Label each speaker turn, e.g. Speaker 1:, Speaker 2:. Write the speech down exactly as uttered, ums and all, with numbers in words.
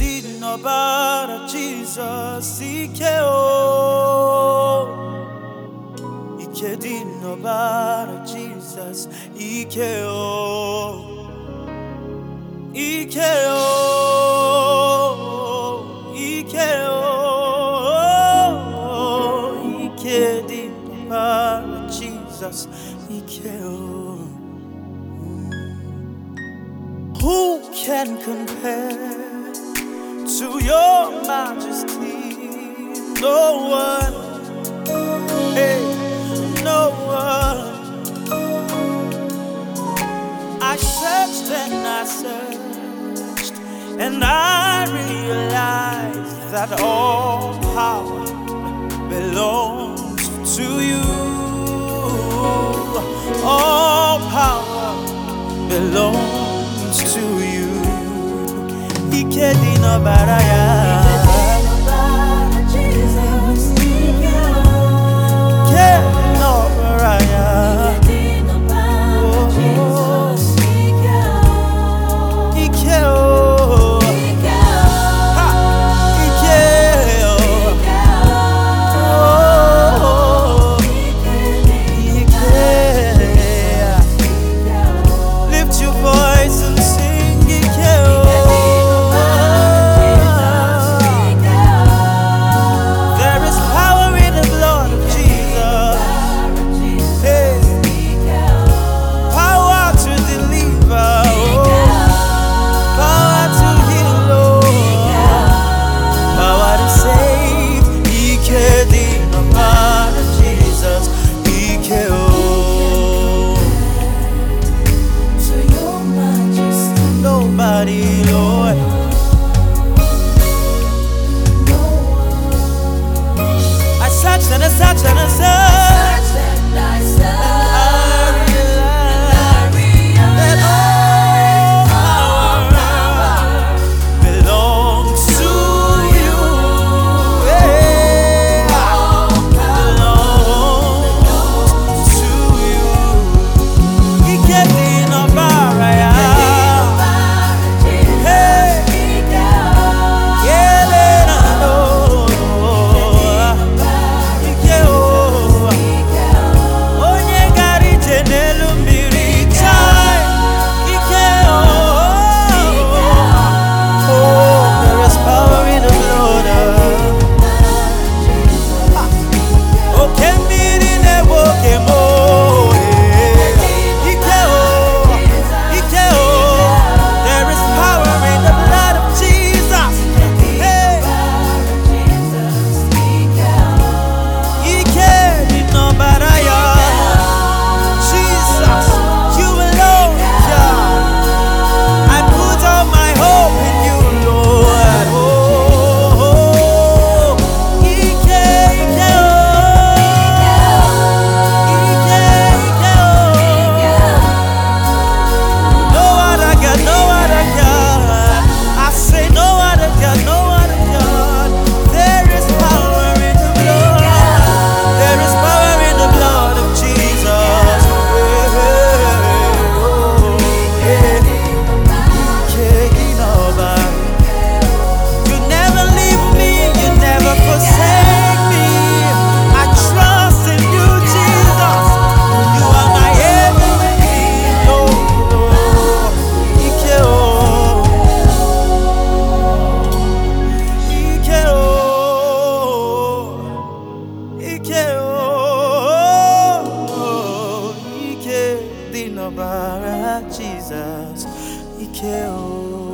Speaker 1: dị n'ọbara Jizọs, ike o. Ike dị n'ọbara Jizọs, ike o. Ike o. Ike o. Ike dị n'ọbara Jizọs, ike o. Who can compare to your majesty? No one, hey, no one. I searched and I searched, and I realized that all power belongs to you. All power belongs to you. Ike dị n'ọbara ya. Lord, I searched and I searched and I searched and I realized that all power belongs to you. Belongs to you. Ike dị n'ọbara ya. Jesus, Ike o.